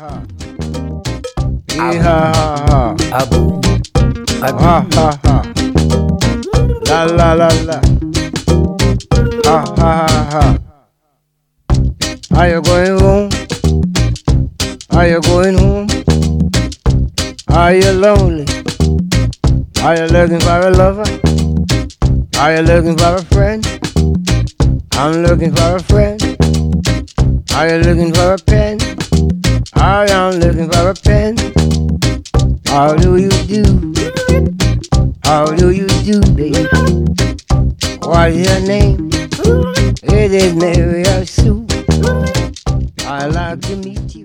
ha. Yee ha ha ha. Abu. Ha ha ha. La la la la. Ha ha ha ha. Are you going home? Are you going home? Are you lonely? Are you looking for a lover? Are you looking for a friend? I'm looking for a friend. Are you looking for a pen? I am looking for a pen. How do you do? How do you do, baby? What's your name? It is Mary Sue. I'd like to meet you.